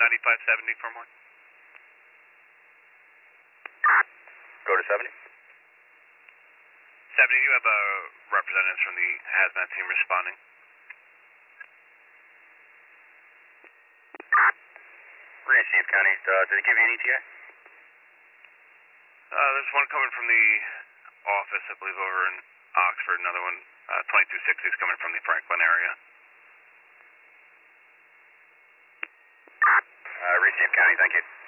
9570 for more. Go to 70. 70, you have representatives from the hazmat team responding. Received, County. Did it give you an ETA? There's one coming from the office, I believe, over in Oxford. Another one, 2260 is coming from the Franklin area. Received, County. Thank you.